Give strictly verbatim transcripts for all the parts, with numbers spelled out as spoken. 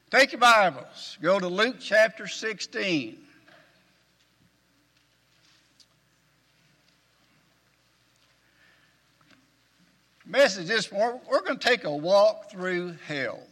Take your Bibles. Go to Luke chapter sixteen. Message this morning, we're going to take a walk through hell.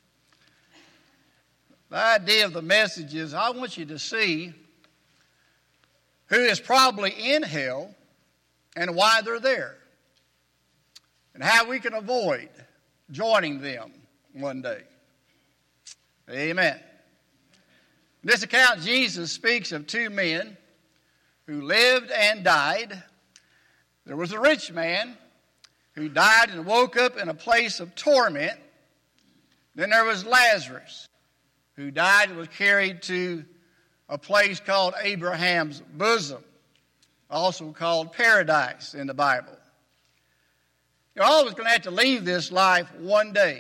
The idea of the message is I want you to see who is probably in hell and why they're there, and how we can avoid joining them one day. Amen. In this account, Jesus speaks of two men who lived and died. There was a rich man who died and woke up in a place of torment. Then there was Lazarus, who died and was carried to a place called Abraham's bosom, also called paradise in the Bible. You're always going to have to leave this life one day.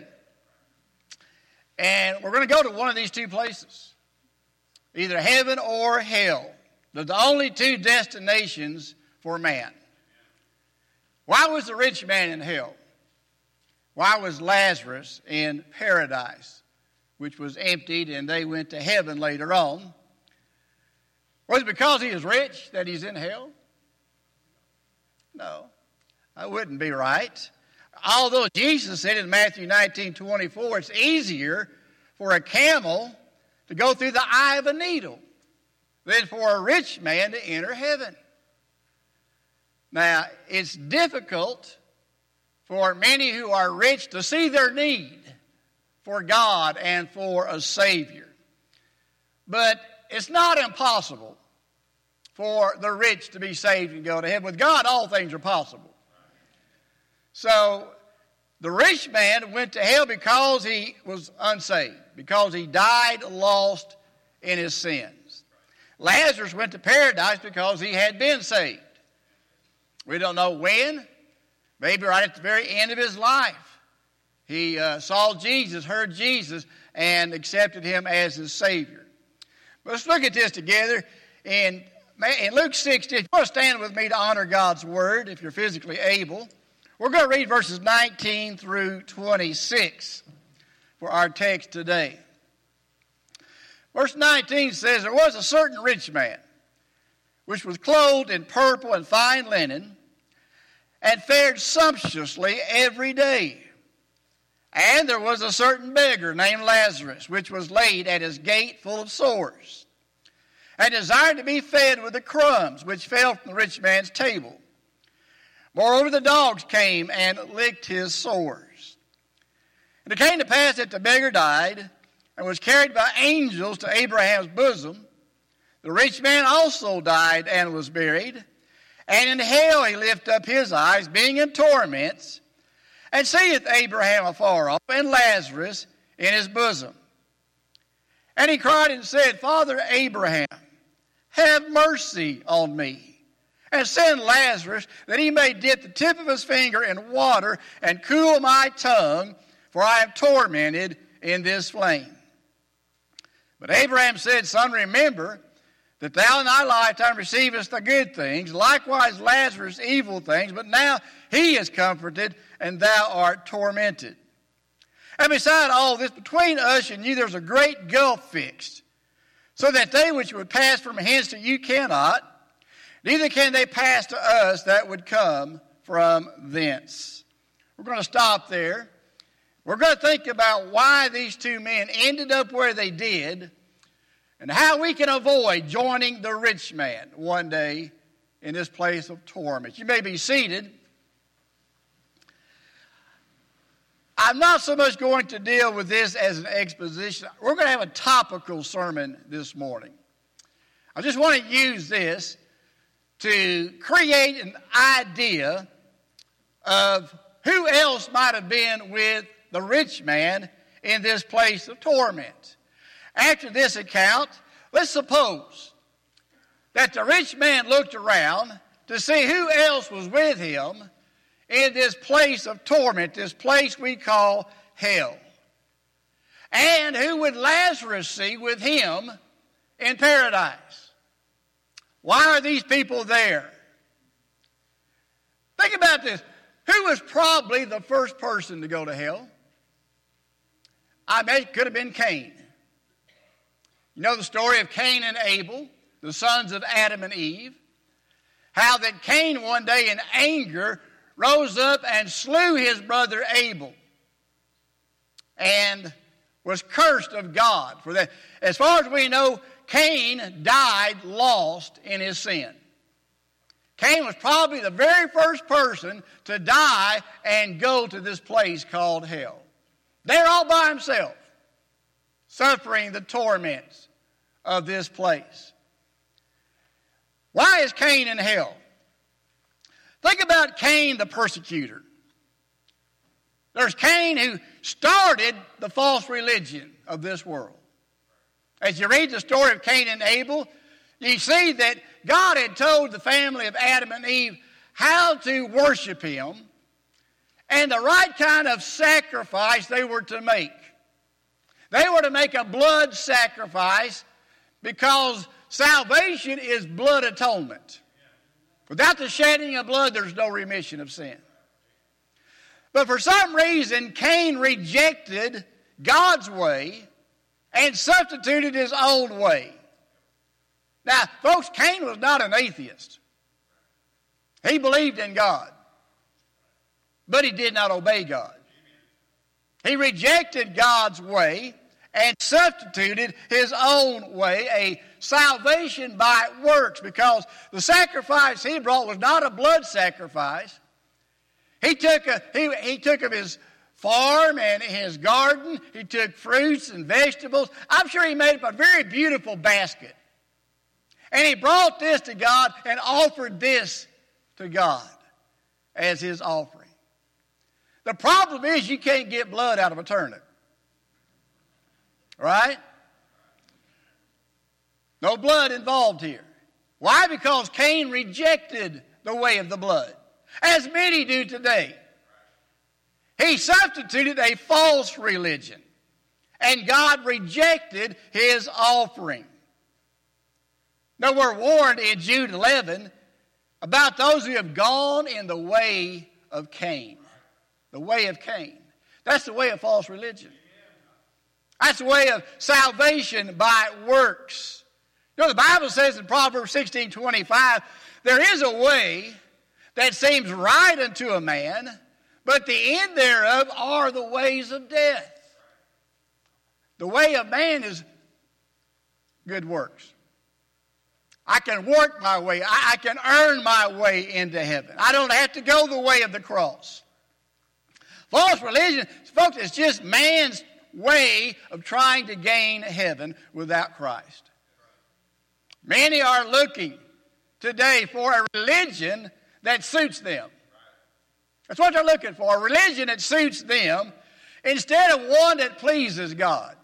And we're going to go to one of these two places, either heaven or hell. They're the only two destinations for man. Why was the rich man in hell? Why was Lazarus in paradise, which was emptied and they went to heaven later on? Was it because he is rich that he's in hell? No, that wouldn't be right. Although Jesus said in Matthew nineteen twenty-four, it's easier for a camel to go through the eye of a needle than for a rich man to enter heaven. Now, it's difficult for many who are rich to see their need for God and for a Savior. But it's not impossible for the rich to be saved and go to heaven. With God, all things are possible. So, the rich man went to hell because he was unsaved, because he died lost in his sins. Lazarus went to paradise because he had been saved. We don't know when, maybe right at the very end of his life. He uh, saw Jesus, heard Jesus, and accepted him as his Savior. But let's look at this together. In, in Luke sixteen, if you want to stand with me to honor God's Word, if you're physically able, we're going to read verses nineteen through twenty-six for our text today. Verse nineteen says, there was a certain rich man, which was clothed in purple and fine linen, and fared sumptuously every day. And there was a certain beggar named Lazarus, which was laid at his gate full of sores, and desired to be fed with the crumbs which fell from the rich man's table. Moreover, the dogs came and licked his sores. And it came to pass that the beggar died, and was carried by angels to Abraham's bosom. The rich man also died and was buried. And in hell he lift up his eyes, being in torments, and seeth Abraham afar off, and Lazarus in his bosom. And he cried and said, Father Abraham, have mercy on me, and send Lazarus, that he may dip the tip of his finger in water, and cool my tongue, for I am tormented in this flame. But Abraham said, Son, remember that thou in thy lifetime receivest the good things, likewise Lazarus evil things, but now he is comforted, and thou art tormented. And beside all this, between us and you there's a great gulf fixed, so that they which would pass from hence to you cannot, neither can they pass to us that would come from thence. We're going to stop there. We're going to think about why these two men ended up where they did, and how we can avoid joining the rich man one day in this place of torment. You may be seated. I'm not so much going to deal with this as an exposition. We're going to have a topical sermon this morning. I just want to use this to create an idea of who else might have been with the rich man in this place of torment. After this account, let's suppose that the rich man looked around to see who else was with him in this place of torment, this place we call hell. And who would Lazarus see with him in paradise? Why are these people there? Think about this. Who was probably the first person to go to hell? I bet it could have been Cain. You know the story of Cain and Abel, the sons of Adam and Eve. How that Cain one day in anger rose up and slew his brother Abel. And was cursed of God for that. As far as we know, Cain died lost in his sin. Cain was probably the very first person to die and go to this place called hell. There all by himself, suffering the torments of this place. Why is Cain in hell? Think about Cain the persecutor. There's Cain who started the false religion of this world. As you read the story of Cain and Abel, you see that God had told the family of Adam and Eve how to worship him and the right kind of sacrifice they were to make. They were to make a blood sacrifice because salvation is blood atonement. Without the shedding of blood, there's no remission of sin. But for some reason, Cain rejected God's way and substituted his own way. Now, folks, Cain was not an atheist. He believed in God, but he did not obey God. He rejected God's way and substituted his own way, a salvation by works, because the sacrifice he brought was not a blood sacrifice. He took, a, he, he took of his farm and his garden. He took fruits and vegetables. I'm sure he made up a very beautiful basket. And he brought this to God and offered this to God as his offering. The problem is you can't get blood out of a turnip. Right? No blood involved here. Why? Because Cain rejected the way of the blood, as many do today. He substituted a false religion, and God rejected his offering. Now we're warned in Jude eleven about those who have gone in the way of Cain. The way of Cain. That's the way of false religion. That's the way of salvation by works. You know, the Bible says in Proverbs sixteen twenty-five, there is a way that seems right unto a man, but the end thereof are the ways of death. The way of man is good works. I can work my way. I can earn my way into heaven. I don't have to go the way of the cross. False religion, folks, is just man's way of trying to gain heaven without Christ. Many are looking today for a religion that suits them. That's what they're looking for, a religion that suits them instead of one that pleases God.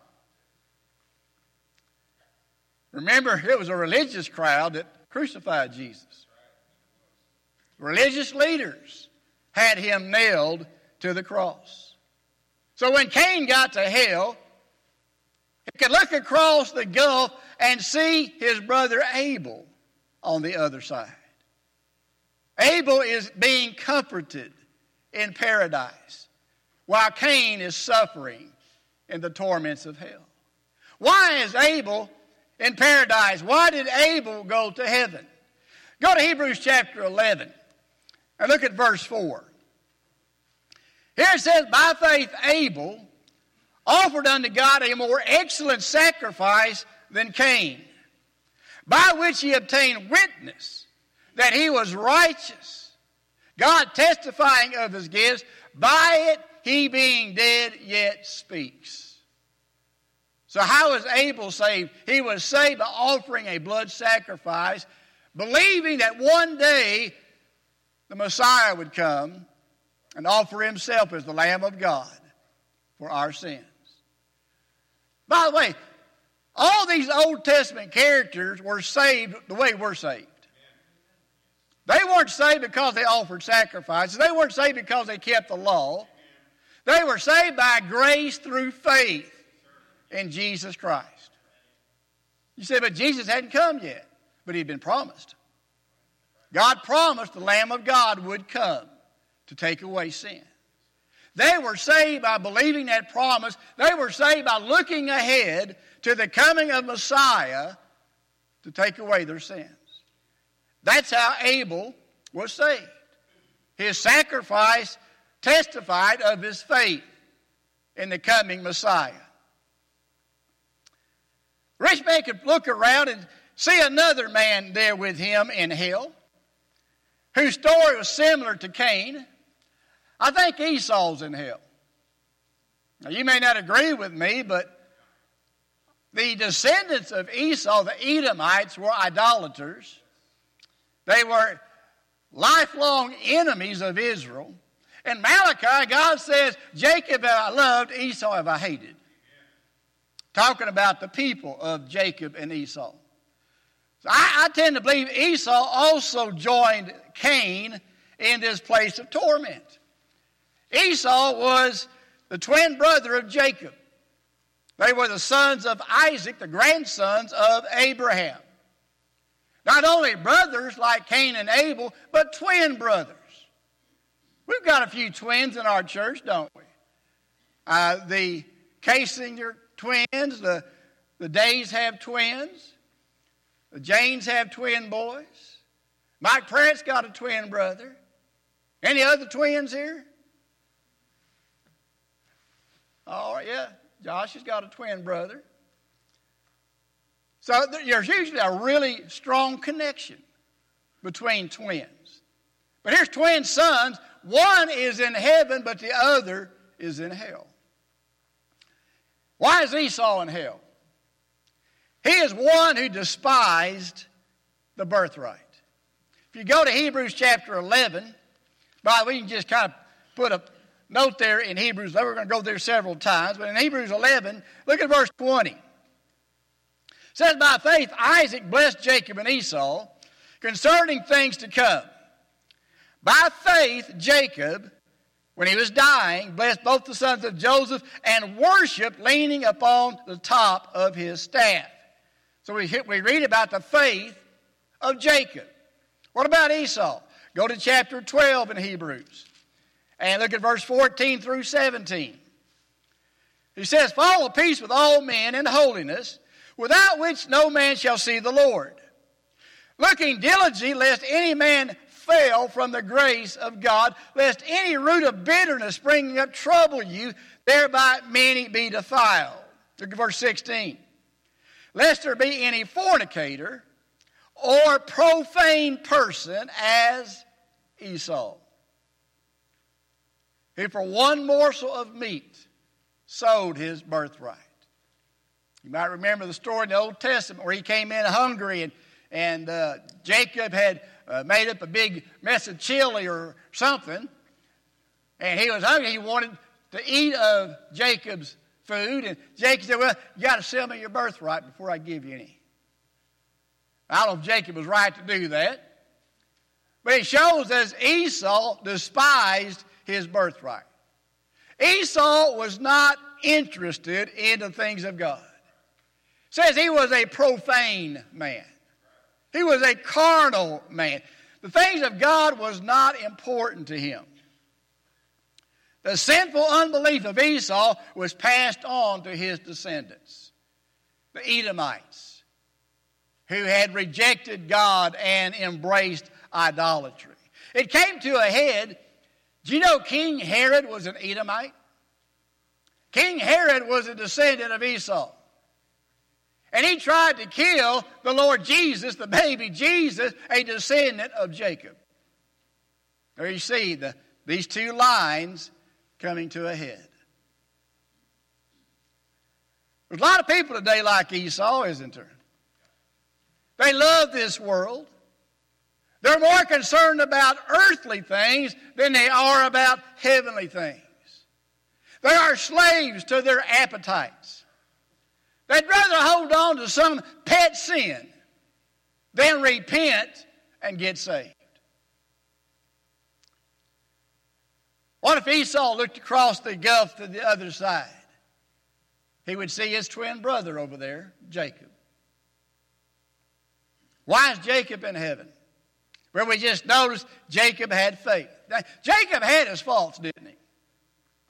Remember, it was a religious crowd that crucified Jesus. Religious leaders had him nailed to the cross. So when Cain got to hell, he could look across the gulf and see his brother Abel on the other side. Abel is being comforted in paradise, while Cain is suffering in the torments of hell. Why is Abel in paradise? Why did Abel go to heaven? Go to Hebrews chapter eleven and look at verse four. Here it says, by faith Abel offered unto God a more excellent sacrifice than Cain, by which he obtained witness that he was righteous, God testifying of his gifts, by it he being dead yet speaks. So how was Abel saved? He was saved by offering a blood sacrifice, believing that one day the Messiah would come and offer himself as the Lamb of God for our sins. By the way, all these Old Testament characters were saved the way we're saved. They weren't saved because they offered sacrifices. They weren't saved because they kept the law. They were saved by grace through faith in Jesus Christ. You say, but Jesus hadn't come yet. But he'd been promised. God promised the Lamb of God would come to take away sin. They were saved by believing that promise. They were saved by looking ahead to the coming of Messiah to take away their sins. That's how Abel was saved. His sacrifice testified of his faith in the coming Messiah. The rich man could look around and see another man there with him in hell, whose story was similar to Cain. I think Esau's in hell. Now, you may not agree with me, but the descendants of Esau, the Edomites, were idolaters. They were lifelong enemies of Israel. In Malachi, God says, Jacob have I loved, Esau have I hated. Talking about the people of Jacob and Esau. So I, I tend to believe Esau also joined Cain in this place of torment. Esau was the twin brother of Jacob. They were the sons of Isaac, the grandsons of Abraham. Not only brothers like Cain and Abel, but twin brothers. We've got a few twins in our church, don't we? Uh, the Casinger twins, the, the Days have twins. The Janes have twin boys. Mike Pratt's got a twin brother. Any other twins here? All right, yeah. Josh has got a twin brother. So there's usually a really strong connection between twins. But here's twin sons. One is in heaven, but the other is in hell. Why is Esau in hell? He is one who despised the birthright. If you go to Hebrews chapter eleven, by we can just kind of put a note there in Hebrews. We're going to go there several times. But in Hebrews eleven, look at verse twenty. It says, by faith Isaac blessed Jacob and Esau concerning things to come. By faith Jacob, when he was dying, blessed both the sons of Joseph and worshiped leaning upon the top of his staff. So we, we read about the faith of Jacob. What about Esau? Go to chapter twelve in Hebrews and look at verse fourteen through seventeen. He says, follow peace with all men and holiness, without which no man shall see the Lord. Looking diligently, lest any man fail from the grace of God, lest any root of bitterness springing up trouble you, thereby many be defiled. Look at verse sixteen. Lest there be any fornicator or profane person as Esau, who for one morsel of meat sold his birthright. You might remember the story in the Old Testament where he came in hungry and, and uh, Jacob had uh, made up a big mess of chili or something. And he was hungry. He wanted to eat of Jacob's food. And Jacob said, well, you got to sell me your birthright before I give you any. I don't know if Jacob was right to do that. But it shows as Esau despised his birthright. Esau was not interested in the things of God. It says he was a profane man. He was a carnal man. The things of God was not important to him. The sinful unbelief of Esau was passed on to his descendants, the Edomites, who had rejected God and embraced idolatry. It came to a head. Do you know King Herod was an Edomite? King Herod was a descendant of Esau. And he tried to kill the Lord Jesus, the baby Jesus, a descendant of Jacob. There you see the, these two lines coming to a head. There's a lot of people today like Esau, isn't there? They love this world. They're more concerned about earthly things than they are about heavenly things. They are slaves to their appetites. They'd rather hold on to some pet sin than repent and get saved. What if Esau looked across the gulf to the other side? He would see his twin brother over there, Jacob. Why is Jacob in heaven? Well, we just noticed Jacob had faith. Now, Jacob had his faults, didn't he?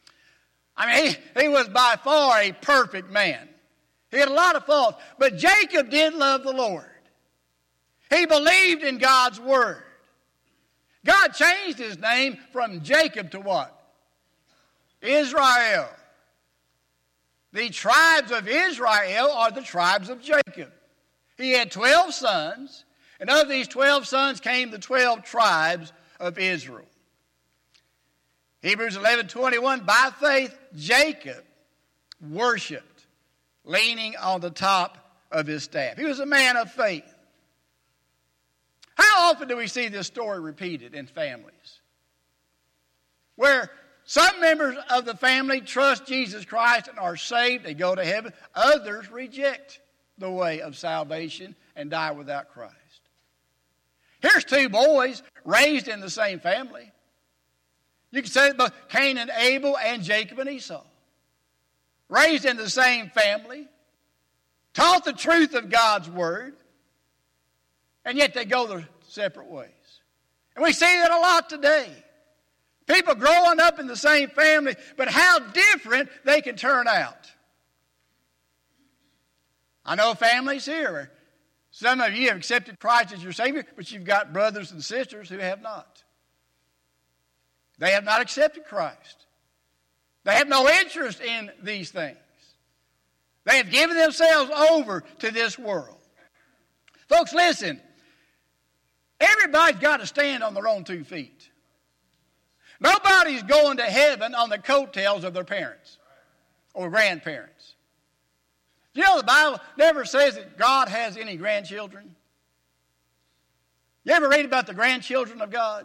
I mean, he, he was by far a perfect man. He had a lot of faults, but Jacob did love the Lord. He believed in God's word. God changed his name from Jacob to what? Israel. The tribes of Israel are the tribes of Jacob. He had twelve sons, and of these twelve sons came the twelve tribes of Israel. Hebrews eleven twenty-one, by faith Jacob worshipped, leaning on the top of his staff. He was a man of faith. How often do we see this story repeated in families? Where some members of the family trust Jesus Christ and are saved, they go to heaven. Others reject the way of salvation and die without Christ. Here's two boys raised in the same family. You can say both Cain and Abel and Jacob and Esau. Raised in the same family, taught the truth of God's word, and yet they go their separate ways. And we see that a lot today. People growing up in the same family, but how different they can turn out. I know families here where some of you have accepted Christ as your Savior, but you've got brothers and sisters who have not. They have not accepted Christ. They have no interest in these things. They have given themselves over to this world. Folks, listen. Everybody's got to stand on their own two feet. Nobody's going to heaven on the coattails of their parents or grandparents. You know the Bible never says that God has any grandchildren. You ever read about the grandchildren of God?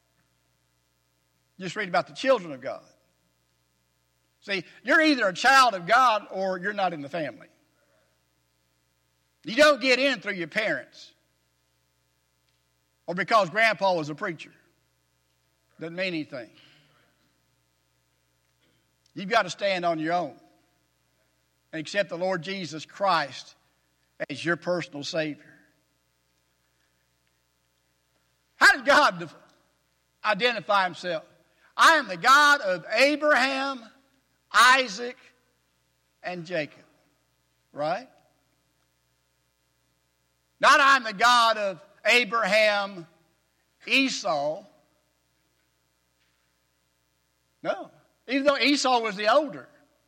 Just read about the children of God. See, you're either a child of God or you're not in the family. You don't get in through your parents or because grandpa was a preacher. Doesn't mean anything. You've got to stand on your own and accept the Lord Jesus Christ as your personal Savior. How did God identify himself? I am the God of Abraham, Isaac, and Jacob. Right? Not I'm the God of Abraham, Esau. No. Even though Esau was the older.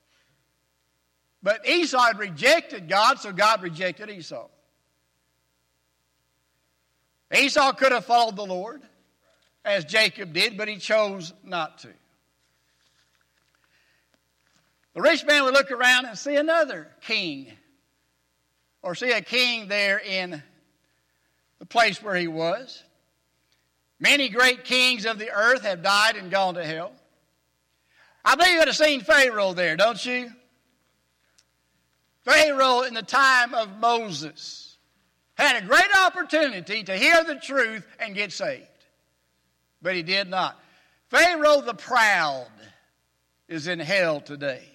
But Esau had rejected God, so God rejected Esau. Esau could have followed the Lord, as Jacob did, but he chose not to. The rich man would look around and see another king, or see a king there in the place where he was. Many great kings of the earth have died and gone to hell. I believe you would have seen Pharaoh there, don't you? Pharaoh in the time of Moses had a great opportunity to hear the truth and get saved. But he did not. Pharaoh the proud is in hell today.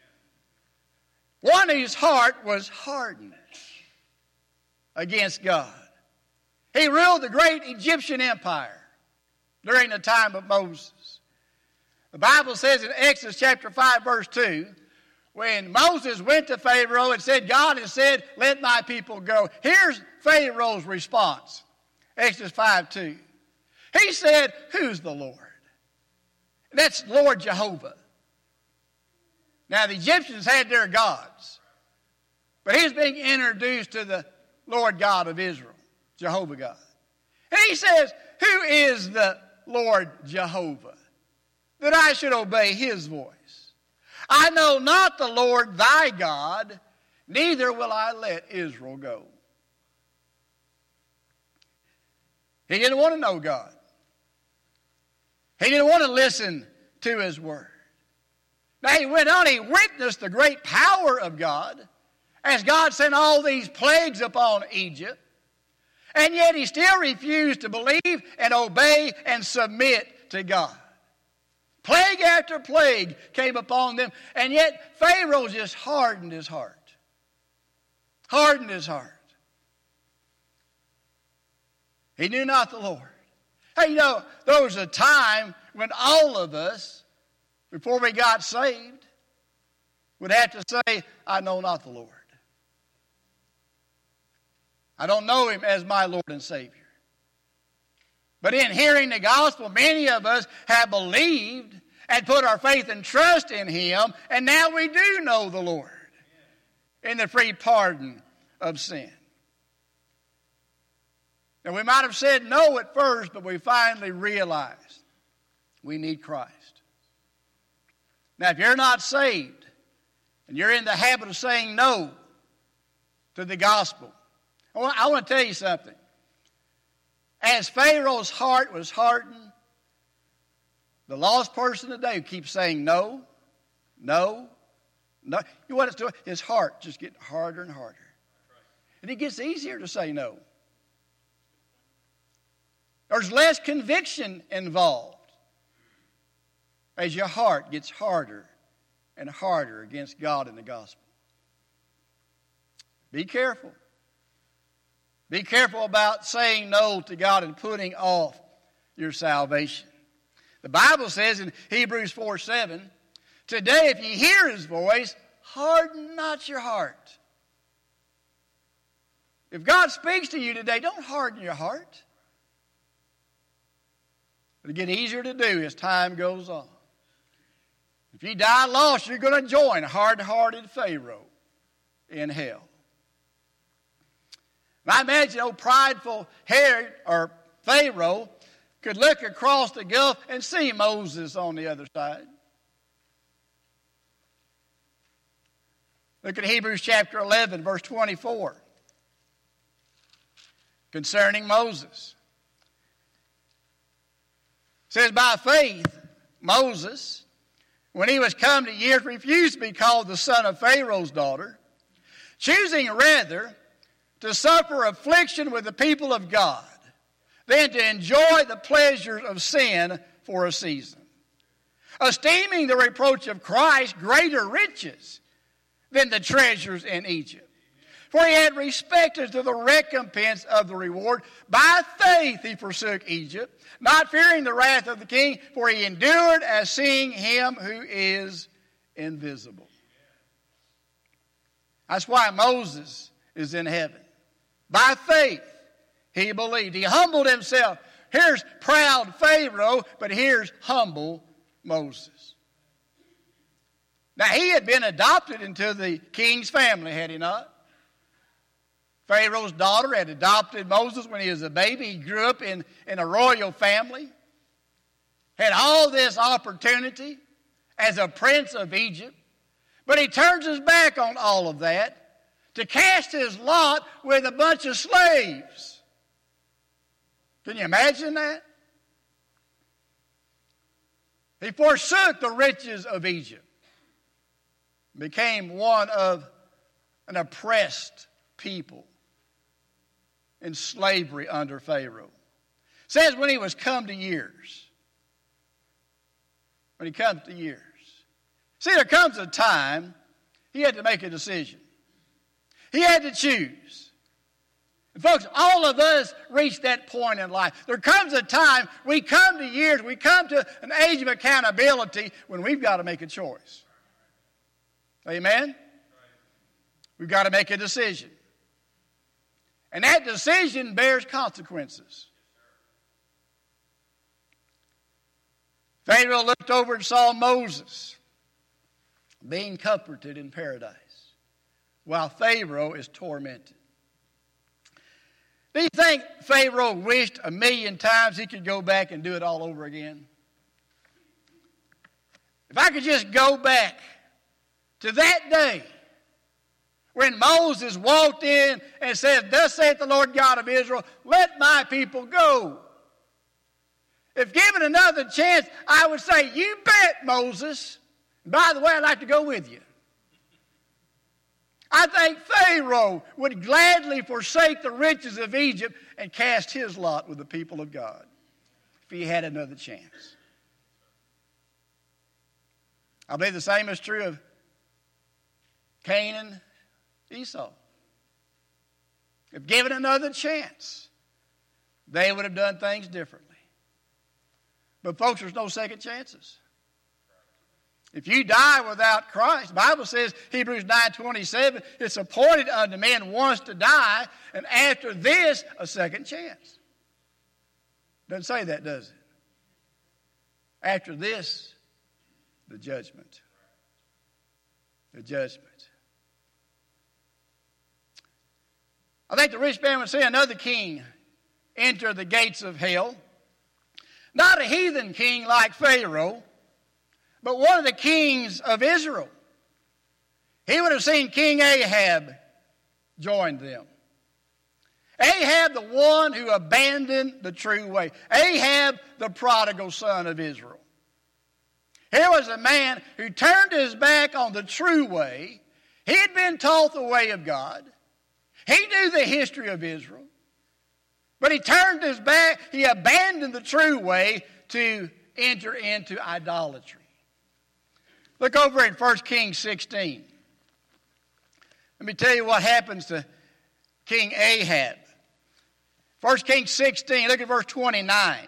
One whose heart was hardened against God. He ruled the great Egyptian empire during the time of Moses. The Bible says in Exodus chapter five, verse two, when Moses went to Pharaoh and said, God has said, let my people go. Here's Pharaoh's response. Exodus five, two. He said, who's the Lord? That's Lord Jehovah. Now the Egyptians had their gods, but he's being introduced to the Lord God of Israel, Jehovah God. And he says, who is the Lord Jehovah, that I should obey his voice? I know not the Lord thy God, neither will I let Israel go. He didn't want to know God. He didn't want to listen to his word. Now he went on, he witnessed the great power of God as God sent all these plagues upon Egypt. And yet he still refused to believe and obey and submit to God. Plague after plague came upon them, and yet Pharaoh just hardened his heart. Hardened his heart. He knew not the Lord. Hey, you know, there was a time when all of us, before we got saved, would have to say, I know not the Lord. I don't know him as my Lord and Savior. But in hearing the gospel, many of us have believed and put our faith and trust in him, and now we do know the Lord in the free pardon of sin. Now, we might have said no at first, but we finally realized we need Christ. Now, if you're not saved and you're in the habit of saying no to the gospel, I want, I want to tell you something. As Pharaoh's heart was hardened, the lost person today who keeps saying no, no, no, you know what it's doing? His heart just getting harder and harder. And it gets easier to say no. There's less conviction involved as your heart gets harder and harder against God and the gospel. Be careful. Be careful about saying no to God and putting off your salvation. The Bible says in Hebrews four seven, today if ye hear his voice, harden not your heart. If God speaks to you today, don't harden your heart. It'll get easier to do as time goes on. If you die lost, you're going to join hard-hearted Pharaoh in hell. And I imagine old prideful Herod or Pharaoh could look across the gulf and see Moses on the other side. Look at Hebrews chapter eleven, verse twenty-four. Concerning Moses. It says, by faith, Moses, when he was come to years, refused to be called the son of Pharaoh's daughter, choosing rather to suffer affliction with the people of God than to enjoy the pleasures of sin for a season, esteeming the reproach of Christ greater riches than the treasures in Egypt. For he had respected to the recompense of the reward. By faith he forsook Egypt, not fearing the wrath of the king, for he endured as seeing him who is invisible. That's why Moses is in heaven. By faith he believed. He humbled himself. Here's proud Pharaoh, but here's humble Moses. Now he had been adopted into the king's family, had he not? Pharaoh's daughter had adopted Moses when he was a baby. He grew up in, in a royal family. Had all this opportunity as a prince of Egypt. But he turns his back on all of that to cast his lot with a bunch of slaves. Can you imagine that? He forsook the riches of Egypt. Became one of an oppressed people in slavery under Pharaoh. It says when he was come to years. When he comes to years. See, there comes a time he had to make a decision. He had to choose. And folks, all of us reach that point in life. There comes a time we come to years, we come to an age of accountability when we've got to make a choice. Amen? We've got to make a decision. And that decision bears consequences. Pharaoh looked over and saw Moses being comforted in paradise while Pharaoh is tormented. Do you think Pharaoh wished a million times he could go back and do it all over again? If I could just go back to that day when Moses walked in and said, thus saith the Lord God of Israel, let my people go. If given another chance, I would say, you bet, Moses. And by the way, I'd like to go with you. I think Pharaoh would gladly forsake the riches of Egypt and cast his lot with the people of God if he had another chance. I believe the same is true of Canaan, Esau. If given another chance, they would have done things differently. But folks, there's no second chances. If you die without Christ, the Bible says, Hebrews nine twenty-seven, it's appointed unto men once to die, and after this, a second chance. Doesn't say that, does it? After this, the judgment. The judgment. I think the rich man would say another king entered the gates of hell. Not a heathen king like Pharaoh, but one of the kings of Israel. He would have seen King Ahab join them. Ahab, the one who abandoned the true way. Ahab, the prodigal son of Israel. Here was a man who turned his back on the true way. He had been taught the way of God. He knew the history of Israel. But he turned his back, he abandoned the true way to enter into idolatry. Look over in First Kings sixteen. Let me tell you what happens to King Ahab. First Kings sixteen, look at verse twenty-nine.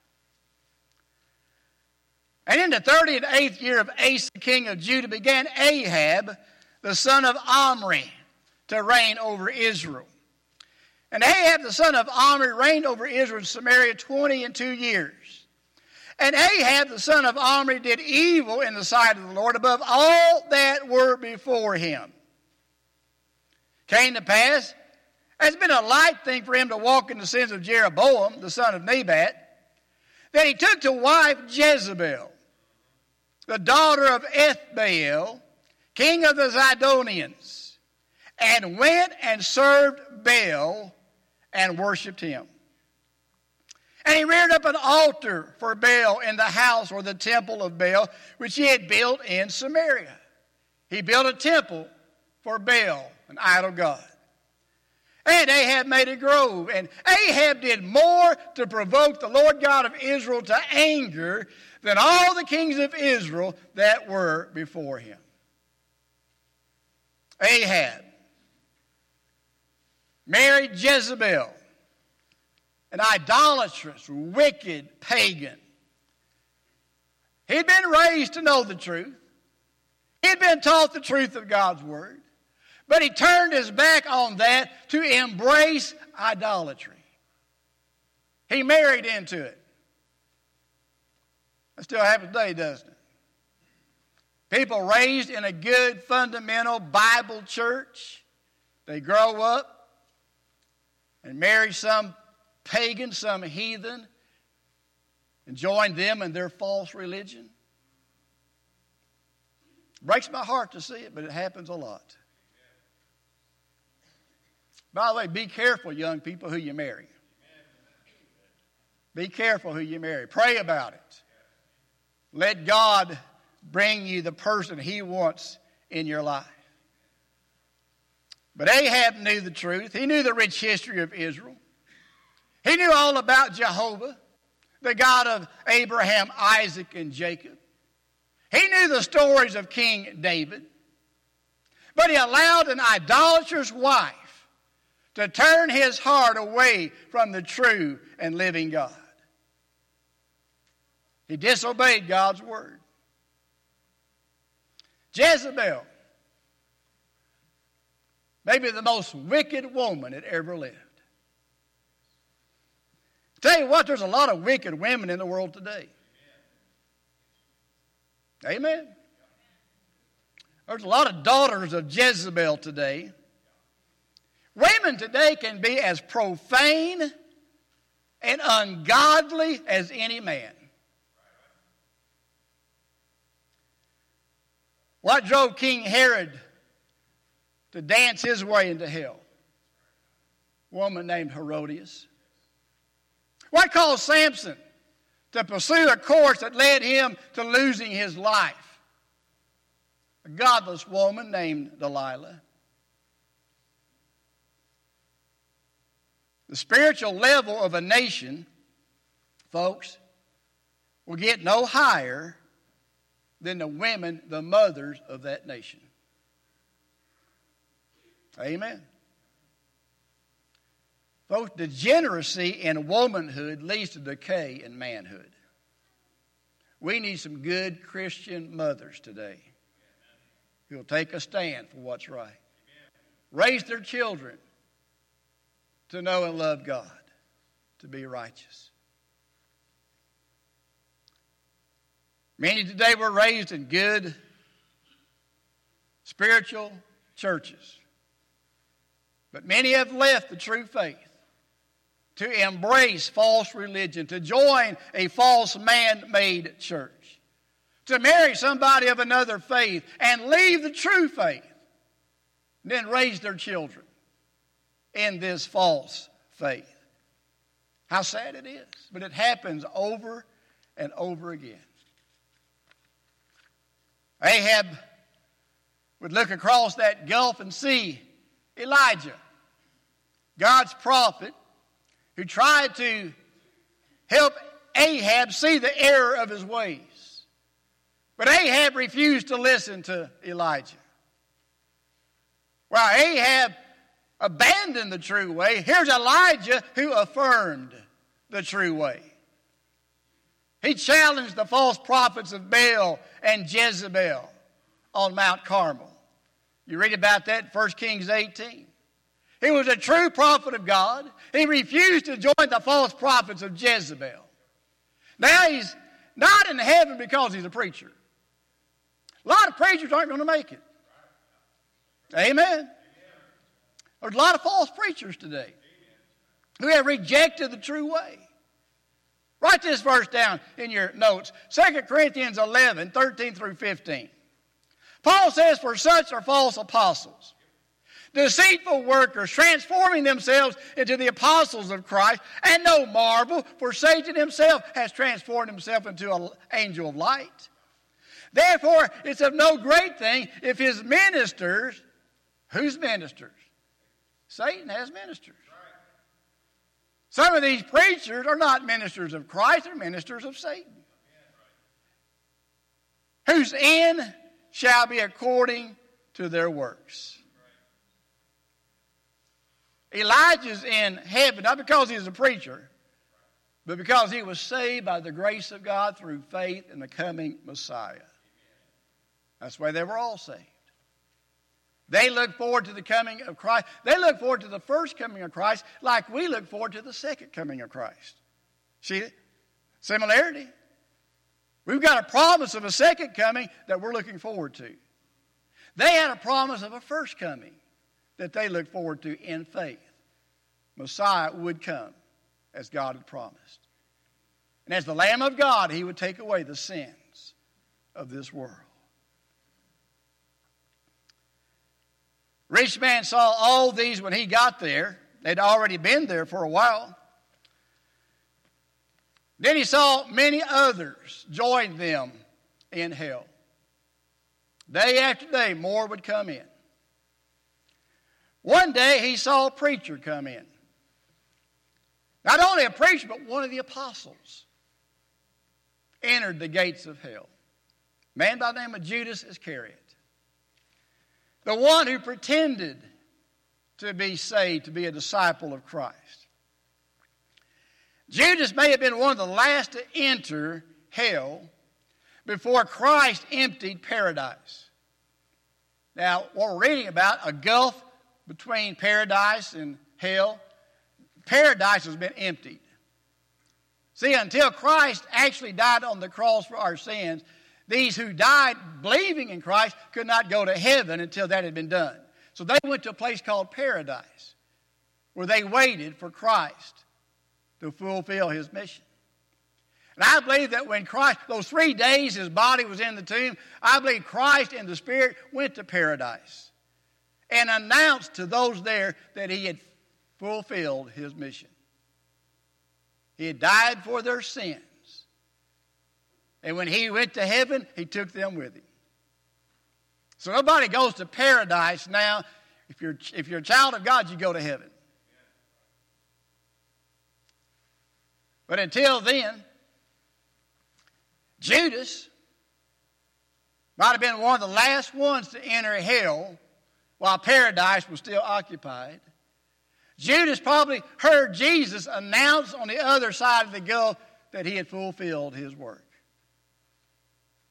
And in the thirty and eighth year of Asa, king of Judah, began Ahab, the son of Omri, to reign over Israel. And Ahab, the son of Omri, reigned over Israel in Samaria twenty and two years. And Ahab, the son of Omri, did evil in the sight of the Lord above all that were before him. Came to pass, it's been a light thing for him to walk in the sins of Jeroboam, the son of Nebat, that he took to wife Jezebel, the daughter of Ethbaal, king of the Zidonians, and went and served Baal and worshipped him. And he reared up an altar for Baal in the house or the temple of Baal, which he had built in Samaria. He built a temple for Baal, an idol god. And Ahab made a grove. And Ahab did more to provoke the Lord God of Israel to anger than all the kings of Israel that were before him. Ahab married Jezebel, an idolatrous, wicked pagan. He'd been raised to know the truth. He'd been taught the truth of God's word. But he turned his back on that to embrace idolatry. He married into it. That still happens today, doesn't it? People raised in a good, fundamental Bible church, they grow up and marry some pagan, some heathen, and join them in their false religion. It breaks my heart to see it, but it happens a lot. By the way, be careful, young people, who you marry. Be careful who you marry. Pray about it. Let God bring you the person he wants in your life. But Ahab knew the truth. He knew the rich history of Israel. He knew all about Jehovah, the God of Abraham, Isaac, and Jacob. He knew the stories of King David. But he allowed an idolatrous wife to turn his heart away from the true and living God. He disobeyed God's word. Jezebel, maybe the most wicked woman that ever lived. Tell you what, there's a lot of wicked women in the world today. Amen. There's a lot of daughters of Jezebel today. Women today can be as profane and ungodly as any man. What drove King Herod to dance his way into hell? A woman named Herodias. What caused Samson to pursue a course that led him to losing his life? A godless woman named Delilah. The spiritual level of a nation, folks, will get no higher than the women, the mothers of that nation. Amen. Folks, degeneracy in womanhood leads to decay in manhood. We need some good Christian mothers today who will take a stand for what's right. Raise their children to know and love God, to be righteous. Many today were raised in good spiritual churches. But many have left the true faith to embrace false religion, to join a false man-made church, to marry somebody of another faith and leave the true faith, and then raise their children in this false faith. How sad it is, but it happens over and over again. Ahab would look across that gulf and see Elijah, God's prophet, who tried to help Ahab see the error of his ways. But Ahab refused to listen to Elijah. While Ahab abandoned the true way, here's Elijah who affirmed the true way. He challenged the false prophets of Baal and Jezebel on Mount Carmel. You read about that in First Kings eighteen. He was a true prophet of God. He refused to join the false prophets of Jezebel. Now he's not in heaven because he's a preacher. A lot of preachers aren't going to make it. Amen. There's a lot of false preachers today who have rejected the true way. Write this verse down in your notes. Second Corinthians eleven, thirteen through fifteen. Paul says, "For such are false apostles, deceitful workers, transforming themselves into the apostles of Christ. And no marvel, for Satan himself has transformed himself into an angel of light. Therefore, it's of no great thing if his ministers," whose ministers? Satan has ministers. Some of these preachers are not ministers of Christ, they're ministers of Satan. "Whose end shall be according to their works." Elijah's in heaven, not because he's a preacher, but because he was saved by the grace of God through faith in the coming Messiah. That's why they were all saved. They look forward to the coming of Christ. They look forward to the first coming of Christ like we look forward to the second coming of Christ. See it? Similarity. We've got a promise of a second coming that we're looking forward to. They had a promise of a first coming that they looked forward to in faith. Messiah would come as God had promised. And as the Lamb of God, he would take away the sins of this world. Rich man saw all these when he got there. They'd already been there for a while. Then he saw many others join them in hell. Day after day, more would come in. One day, he saw a preacher come in. Not only a preacher, but one of the apostles entered the gates of hell. A man by the name of Judas Iscariot. The one who pretended to be saved, to be a disciple of Christ. Judas may have been one of the last to enter hell before Christ emptied paradise. Now, what we're reading about, a gulf between paradise and hell, paradise has been emptied. See, until Christ actually died on the cross for our sins, these who died believing in Christ could not go to heaven until that had been done. So they went to a place called paradise, where they waited for Christ to fulfill his mission. And I believe that when Christ, those three days his body was in the tomb, I believe Christ in the Spirit went to paradise and announced to those there that he had fulfilled his mission. He had died for their sins. And when he went to heaven, he took them with him. So nobody goes to paradise now. If you're, if you're a child of God, you go to heaven. But until then, Judas might have been one of the last ones to enter hell while paradise was still occupied. Judas probably heard Jesus announce on the other side of the gulf that he had fulfilled his work.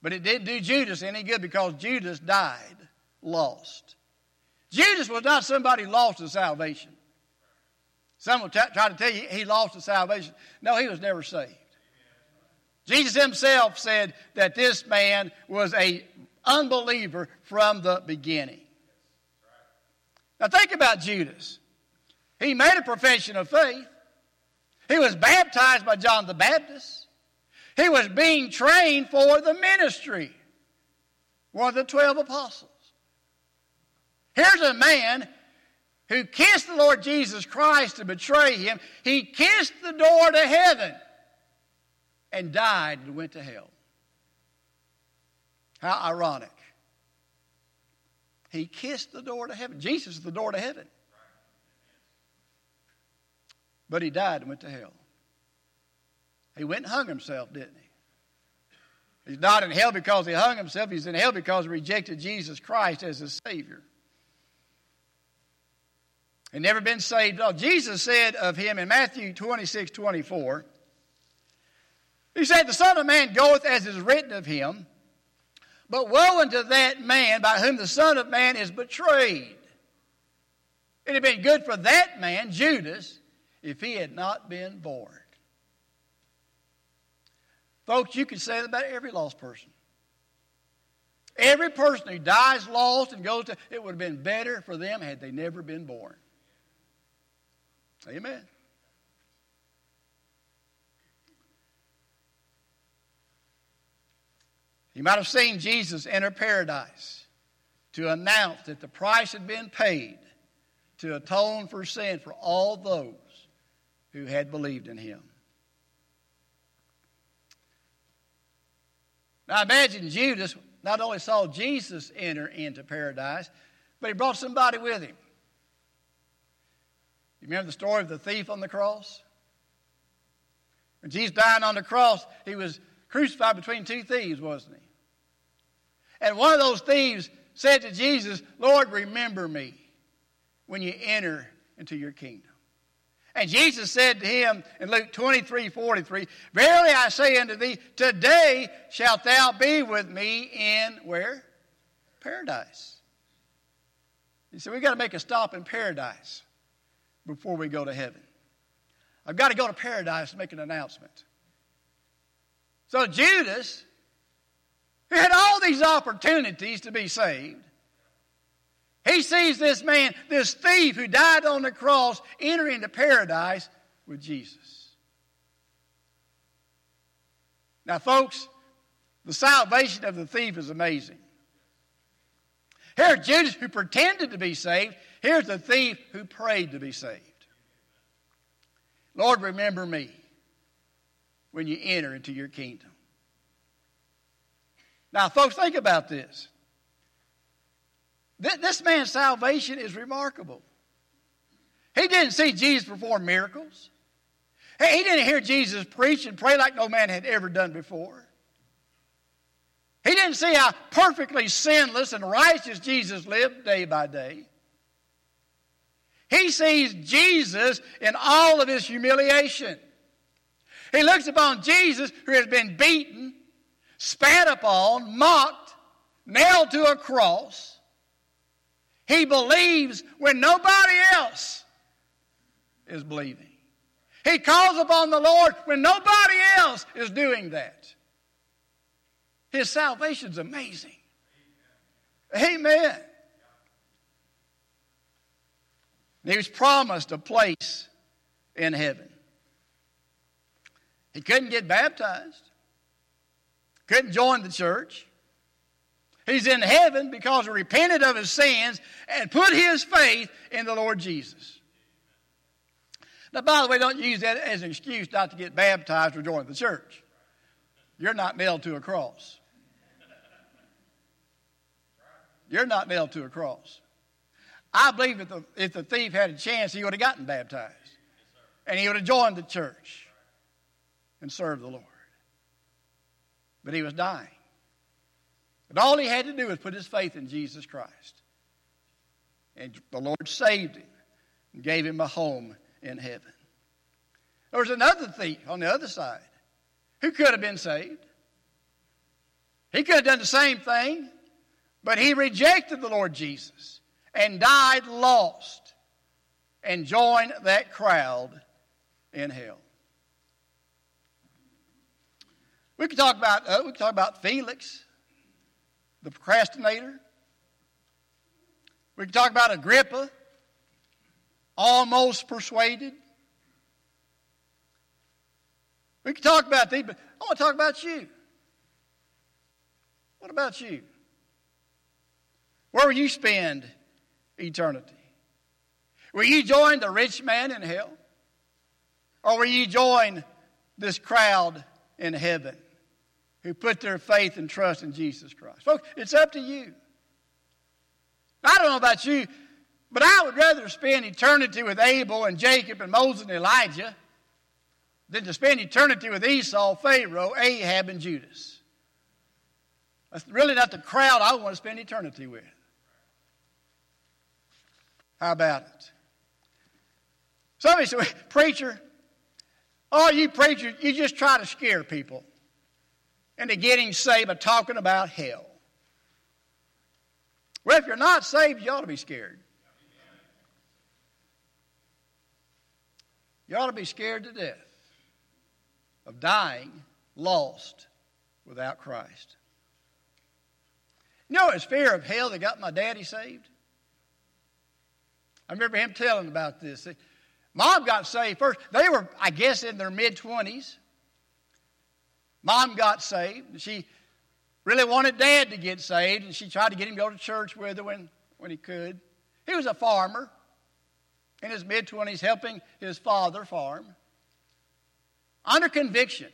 But it didn't do Judas any good because Judas died lost. Judas was not somebody lost to salvation. Some will t- try to tell you he lost his salvation. No, he was never saved. Jesus himself said that this man was an unbeliever from the beginning. Now think about Judas. He made a profession of faith. He was baptized by John the Baptist. He was being trained for the ministry. One of the twelve apostles. Here's a man who kissed the Lord Jesus Christ to betray him. He kissed the door to heaven and died and went to hell. How ironic. He kissed the door to heaven. Jesus is the door to heaven. But he died and went to hell. He went and hung himself, didn't he? He's not in hell because he hung himself. He's in hell because he rejected Jesus Christ as his Savior. He never been saved at all. Jesus said of him in Matthew twenty-six twenty-four, he said, the Son of Man goeth as is written of him, but woe unto that man by whom the Son of Man is betrayed. It had been good for that man, Judas, if he had not been born. Folks, you can say that about every lost person. Every person who dies lost and goes to, it would have been better for them had they never been born. Amen. You might have seen Jesus enter paradise to announce that the price had been paid to atone for sin for all those who had believed in him. Now imagine Judas not only saw Jesus enter into paradise, but he brought somebody with him. You remember the story of the thief on the cross? When Jesus died on the cross, he was crucified between two thieves, wasn't he? And one of those thieves said to Jesus, Lord, remember me when you enter into your kingdom. And Jesus said to him in Luke twenty-three forty-three, verily I say unto thee, today shalt thou be with me in where? Paradise. He said, we've got to make a stop in paradise before we go to heaven. I've got to go to paradise to make an announcement. So Judas, who had all these opportunities to be saved, he sees this man, this thief who died on the cross, enter into paradise with Jesus. Now, folks, the salvation of the thief is amazing. Here's Judas who pretended to be saved. Here's the thief who prayed to be saved. Lord, remember me when you enter into your kingdom. Now, folks, think about this. This man's salvation is remarkable. He didn't see Jesus perform miracles. He didn't hear Jesus preach and pray like no man had ever done before. He didn't see how perfectly sinless and righteous Jesus lived day by day. He sees Jesus in all of his humiliation. He looks upon Jesus who has been beaten, spat upon, mocked, nailed to a cross. He believes when nobody else is believing. He calls upon the Lord when nobody else is doing that. His salvation is amazing. Amen. He was promised a place in heaven. He couldn't get baptized. Couldn't join the church. He's in heaven because he repented of his sins and put his faith in the Lord Jesus. Now, by the way, don't use that as an excuse not to get baptized or join the church. You're not nailed to a cross. You're not nailed to a cross. I believe if the, if the thief had a chance, he would have gotten baptized. And he would have joined the church and served the Lord. But he was dying. And all he had to do was put his faith in Jesus Christ. And the Lord saved him and gave him a home in heaven. There was another thief on the other side who could have been saved. He could have done the same thing, but he rejected the Lord Jesus and died lost and joined that crowd in hell. We could talk about uh, we could talk about Felix, the procrastinator. We could talk about Agrippa, almost persuaded. We could talk about these, but I want to talk about you. What about you? Where will you spend eternity? Will you join the rich man in hell? Or will you join this crowd in heaven who put their faith and trust in Jesus Christ? Folks, it's up to you. I don't know about you, but I would rather spend eternity with Abel and Jacob and Moses and Elijah than to spend eternity with Esau, Pharaoh, Ahab, and Judas. That's really not the crowd I want to spend eternity with. How about it? Somebody said, preacher, oh, you preachers, you just try to scare people into getting saved by talking about hell. Well, if you're not saved, you ought to be scared. You ought to be scared to death of dying lost without Christ. You know, it's fear of hell that got my daddy saved. I remember him telling about this. Mom got saved first. They were, I guess, in their mid-twenties. Mom got saved. She really wanted Dad to get saved, and she tried to get him to go to church with her when, when he could. He was a farmer in his mid-twenties, helping his father farm. Under conviction.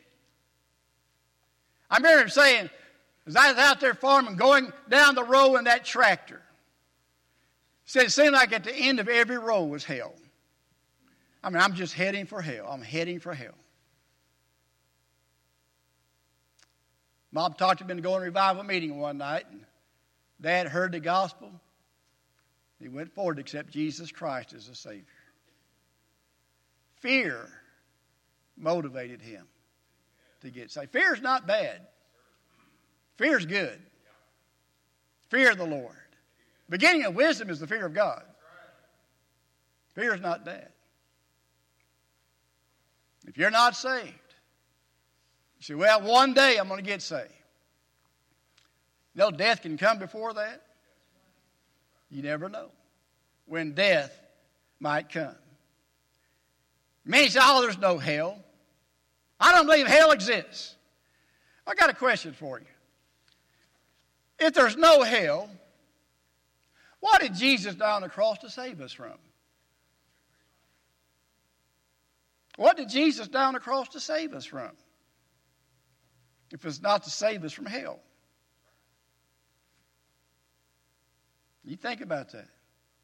I remember him saying, as I was out there farming, going down the row in that tractor, he said it seemed like at the end of every row was hell. I mean, I'm just heading for hell. I'm heading for hell. Mom talked him into going to a revival meeting one night, and Dad heard the gospel. He went forward to accept Jesus Christ as a Savior. Fear motivated him to get saved. Fear is not bad. Fear is good. Fear of the Lord. The beginning of wisdom is the fear of God. Fear is not bad. If you're not saved, you say, well, one day I'm going to get saved. You know, death can come before that. You never know when death might come. Many say, oh, there's no hell. I don't believe hell exists. I got a question for you. If there's no hell, what did Jesus die on the cross to save us from? What did Jesus die on the cross to save us from? If it's not to save us from hell. You think about that.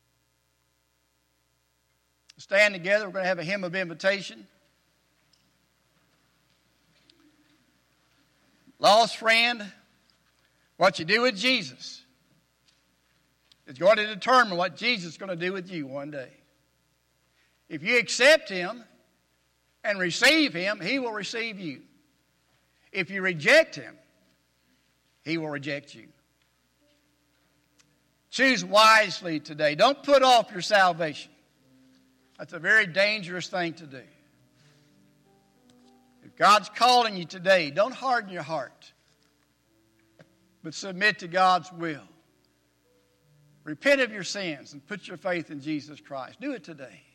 Stand together. We're going to have a hymn of invitation. Lost friend, what you do with Jesus is going to determine what Jesus is going to do with you one day. If you accept Him and receive Him, He will receive you. If you reject Him, He will reject you. Choose wisely today. Don't put off your salvation. That's a very dangerous thing to do. If God's calling you today, don't harden your heart, but submit to God's will. Repent of your sins and put your faith in Jesus Christ. Do it today.